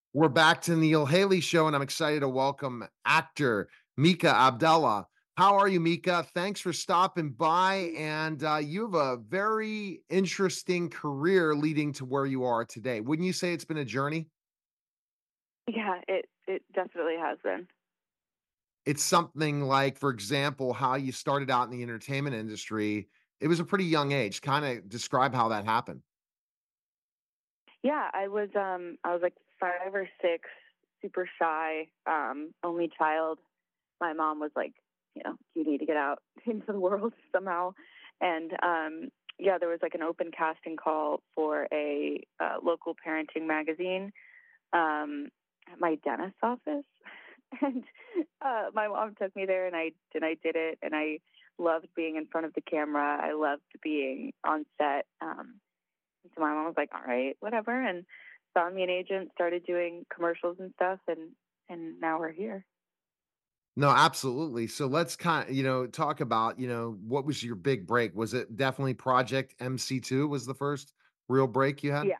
We're back to Neil Haley Show, and I'm excited to welcome actor Mika Abdallah. How are you, Mika? Thanks for stopping by. And you have a very interesting career leading to where you are today. Wouldn't you say it's been a journey? Yeah, it definitely has been. It's something like, for example, how you started out in the entertainment industry. It was a pretty young age. Kind of describe how that happened. Yeah, I was like 5 or 6, super shy, only child. My mom was like, you need to get out into the world somehow. And yeah, there was like an open casting call for a local parenting magazine at my dentist's office. And my mom took me there, and I did it, and I loved being in front of the camera. I loved being on set. So my mom was like, "All right, whatever," and found me an agent, started doing commercials and stuff, and now we're here. No, absolutely. So let's talk about, what was your big break? Was it definitely Project MC2 was the first real break you had? Yeah,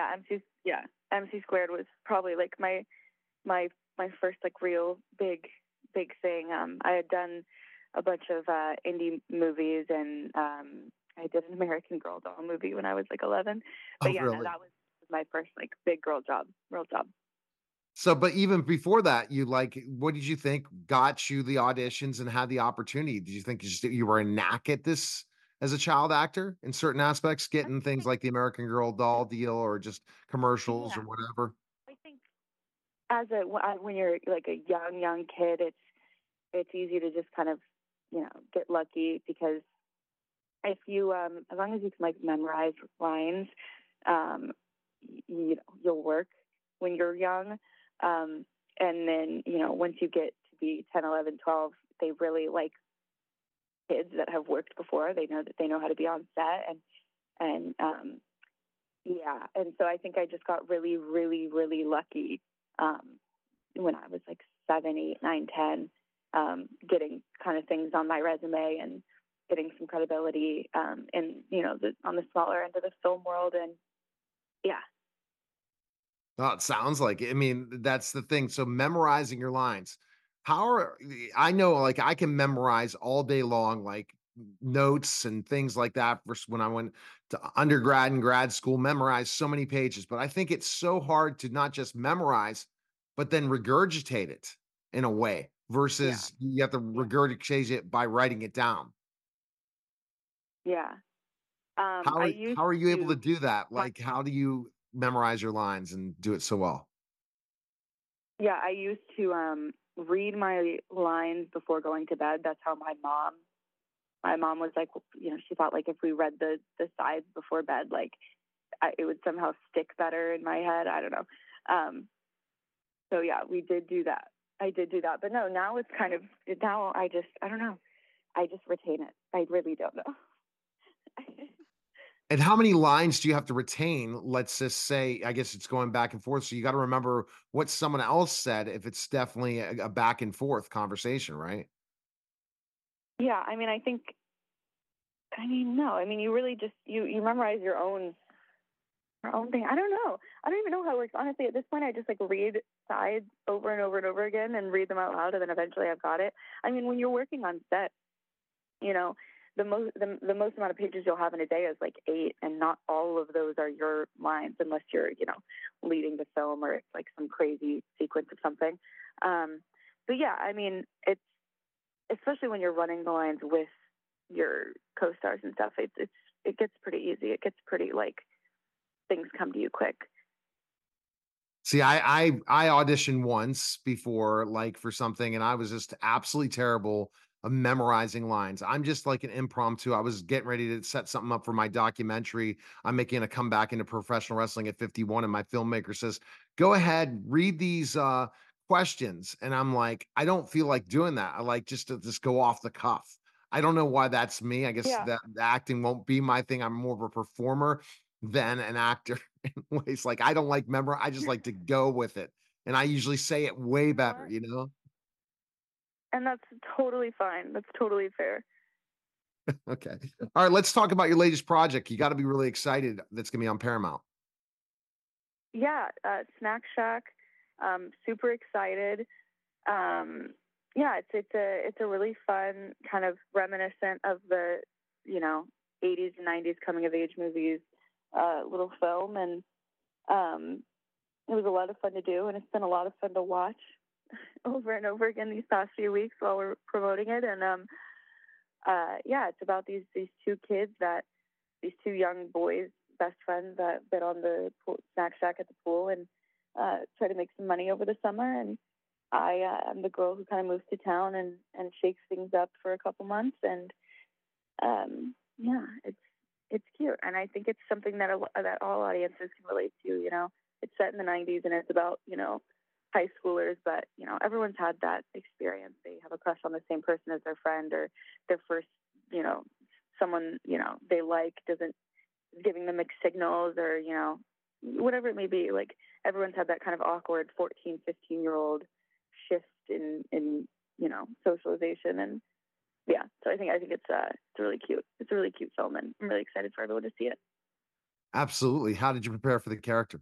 MC squared was probably like my my first like real big thing. I had done a bunch of indie movies, and I did an American Girl doll movie when I was like 11. But Oh, yeah, no, really? that was my first like big girl job, real job. So, but even before that, what did you think got you the auditions and had the opportunity? Did you think you were a knack at this as a child actor in certain aspects, I getting things think, like the American Girl doll deal or just commercials or yeah, whatever? I think when you're like a young kid, it's easy to just kind of get lucky because if you as long as you can like memorize lines, um, you'll work when you're young. And then, once you get to be 10, 11, 12, they really like kids that have worked before. They know that they know how to be on set and yeah. And so I think I just got really, really, really lucky um, when I was like 7, 8, 9, 10, getting kind of things on my resume and getting some credibility in, on the smaller end of the film world. And yeah, Oh, it sounds like it. I mean, that's the thing. So memorizing your lines. I know like I can memorize all day long, like notes and things like that. Versus when I went to undergrad and grad school, memorize so many pages. But I think it's so hard to not just memorize, but then regurgitate it in a way yeah, versus you have to yeah, regurgitate it by writing it down. yeah. How I are used how are you able to to, do that? my, Like, how do you memorize your lines and do it so well? yeah, I used to read my lines before going to bed. That's how my mom was like, she thought like if we read the sides before bed, like it would somehow stick better in my head. I don't know. Um, so yeah, we did do that. I did do that, but no, now it's kind of now I don't know. I just retain it. I really don't know. And how many lines do you have to retain? Let's just say, I guess it's going back and forth. So you got to remember what someone else said if it's definitely a back and forth conversation, right? Yeah, I mean, no, I mean, you really just you memorize your own thing. I don't know. I don't even know how it works. Honestly, at this point, I just like read sides over and over and over again and read them out loud, and then eventually I've got it. I mean, when you're working on set, you know, the most amount of pages you'll have in a day is like 8, and not all of those are your lines unless you're leading the film or it's like some crazy sequence of something. Um, but yeah, I mean, it's especially when you're running the lines with your co-stars and stuff. It gets pretty easy. It gets pretty like things come to you quick. See, I auditioned once before, like for something, and I was just absolutely terrible of memorizing lines. I'm just like an impromptu. I was getting ready to set something up for my documentary. I'm making a comeback into professional wrestling at 51, and my filmmaker says, "Go ahead, read these questions." And I'm like, I don't feel like doing that. I like just to just go off the cuff. I don't know why that's me. I guess Yeah. that the acting won't be my thing. I'm more of a performer than an actor in ways like I don't like memor I just like to go with it. And I usually say it way You know better, what? you know? And that's totally fine. That's totally fair. Okay. All right, let's talk about your latest project. You gotta be really excited that's gonna be on Paramount. Yeah, Snack Shack. Super excited. Yeah, it's a really fun kind of reminiscent of the you know 80s and 90s coming of age movies little film, and um, it was a lot of fun to do, and it's been a lot of fun to watch over and over again these past few weeks while we're promoting it. And yeah, it's about these two kids that these two young boys, best friends that been on the snack shack at the pool and try to make some money over the summer. And I'm the girl who kind of moves to town and shakes things up for a couple months. And yeah, it's cute, and I think it's something that that all audiences can relate to. You know, it's set in the '90s, and it's about high schoolers, but everyone's had that experience. They have a crush on the same person as their friend, or their first you know someone they like doesn't giving them mixed signals, or whatever it may be. Like, everyone's had that kind of awkward 14, 15-year old shift in socialization. And yeah, so I think it's really cute. It's a really cute film, and I'm really excited for everyone to see it. Absolutely. How did you prepare for the character?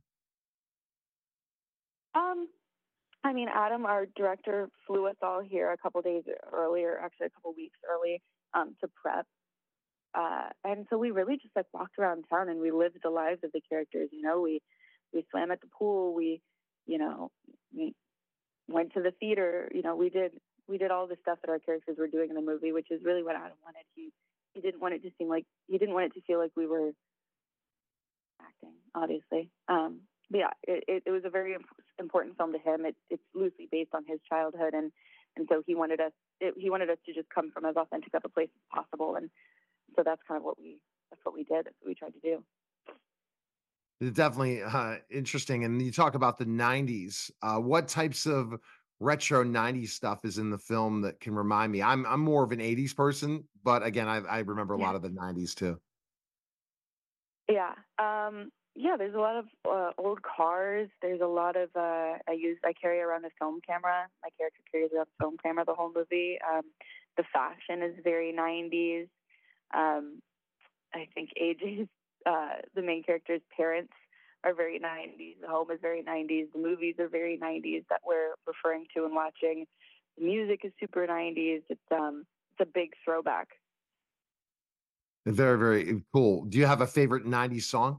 Um, I mean, Adam, our director, flew us all here a couple days earlier, actually a couple weeks early, to prep. And so we really just like walked around town and we lived the lives of the characters. We swam at the pool. You know, we went to the theater. We did all the stuff that our characters were doing in the movie, which is really what Adam wanted. He didn't want it to seem like he didn't want it to feel like we were acting, obviously. But yeah, it was a very important film to him. It's loosely based on his childhood, and so he wanted us to just come from as authentic of a place as possible. And so that's kind of what we did. That's what we tried to do. It's definitely interesting. And you talk about the 90s. What types of retro 90s stuff is in the film that can remind me? I'm more of an 80s person, but again, I remember a Yeah. lot of the 90s too. Yeah. Yeah, there's a lot of old cars. There's a lot of I carry around a film camera. My character carries around a film camera the whole movie. The fashion is very 90s. Um, I think AJ's the main character's parents are very 90s. The home is very 90s. The movies are very 90s that we're referring to and watching. The music is super 90s. It's a big throwback. Very, very cool. Do you have a favorite 90s song?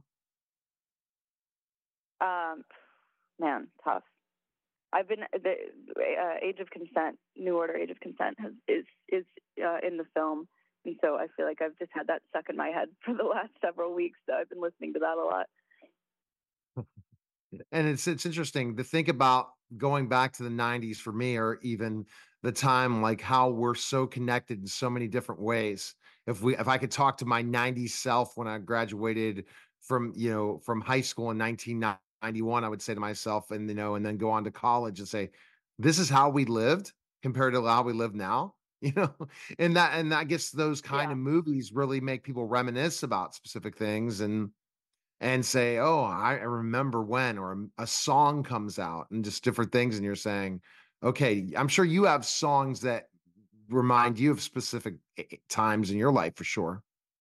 Um, Man, tough. I've been the Age of Consent, New Order, Age of Consent is in the film, and so I feel like I've just had that stuck in my head for the last several weeks. So I've been listening to that a lot. And it's interesting to think about going back to the 90s for me, or even the time, like how we're so connected in so many different ways. If I could talk to my 90s self when I graduated from high school in 1991, I would say to myself, and then go on to college and say, this is how we lived compared to how we live now. You know, and I guess those kind Yeah, of movies really make people reminisce about specific things and say, "Oh, I remember when," or a song comes out and just different things, and you're saying, "Okay, I'm sure you have songs that remind you of specific times in your life for sure."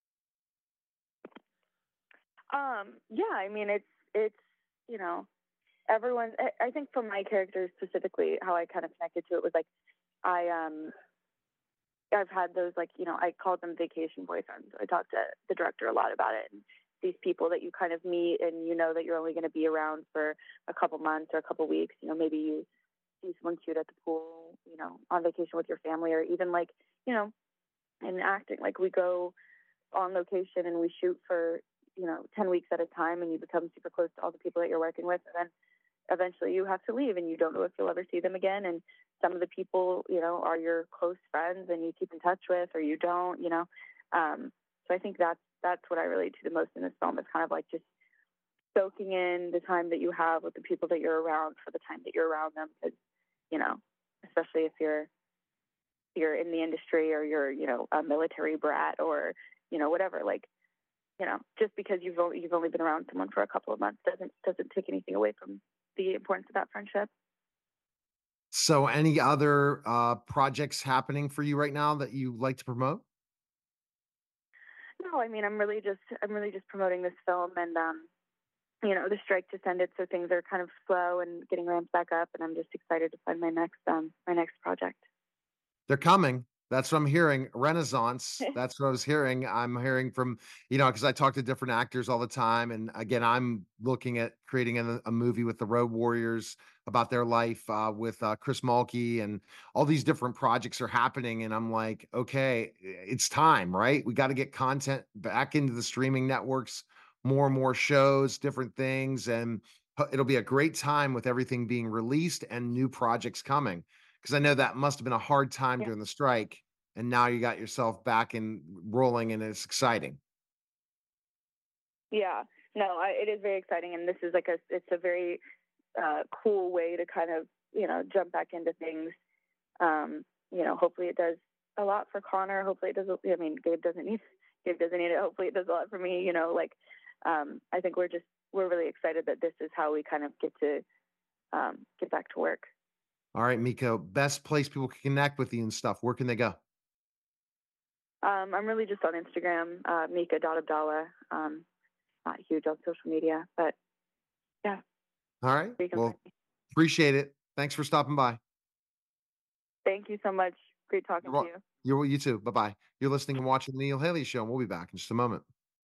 yeah. I mean, it's you know everyone. I think for my character specifically, how I kind of connected to it was like I I've had those I called them vacation boyfriends. I talked to the director a lot about it. And these people that you kind of meet and you know that you're only going to be around for a couple months or a couple weeks. Maybe you see someone cute at the pool, on vacation with your family, or even in acting. Like, we go on location and we shoot for 10 weeks at a time, and you become super close to all the people that you're working with, and then eventually you have to leave and you don't know if you'll ever see them again. And some of the people, are your close friends and you keep in touch with, or you don't, so I think that's what I relate to the most in this film. Is kind of like just soaking in the time that you have with the people that you're around for the time that you're around them. Because, especially if you're in the industry, or you're, a military brat, or, whatever, like, just because you've only been around someone for a couple of months doesn't take anything away from the importance of that friendship. So, any other projects happening for you right now that you like to promote? No, I mean, I'm really just promoting this film, and the strike just ended, so things are kind of slow and getting ramped back up, and I'm just excited to find my next project. They're coming. That's what I'm hearing. Renaissance. That's what I was hearing. I'm hearing from, because I talk to different actors all the time. And again, I'm looking at creating a movie with the Road Warriors about their life with Chris Mulkey, and all these different projects are happening. And I'm like, okay, it's time, right? We got to get content back into the streaming networks, more and more shows, different things. And it'll be a great time with everything being released and new projects coming, because I know that must have been a hard time Yeah. during the strike, and now you got yourself back and rolling, and it's exciting. Yeah. No, it is very exciting, and this is it's a very cool way to kind of jump back into things. Hopefully it does a lot for Connor. Hopefully it does. I mean, Gabe doesn't need it. Hopefully it does a lot for me. I think we're really excited that this is how we kind of get to get back to work. All right, Miko, best place people can connect with you and stuff. Where can they go? I'm really just on Instagram, Mika.Abdallah. Not huge on social media, but yeah, All right. you can find Well, me. appreciate it. Thanks for stopping by. Thank you so much. Great You're talking to wel you. you too. Bye-bye. You're listening and watching The Neil Haley Show, and we'll be back in just a moment.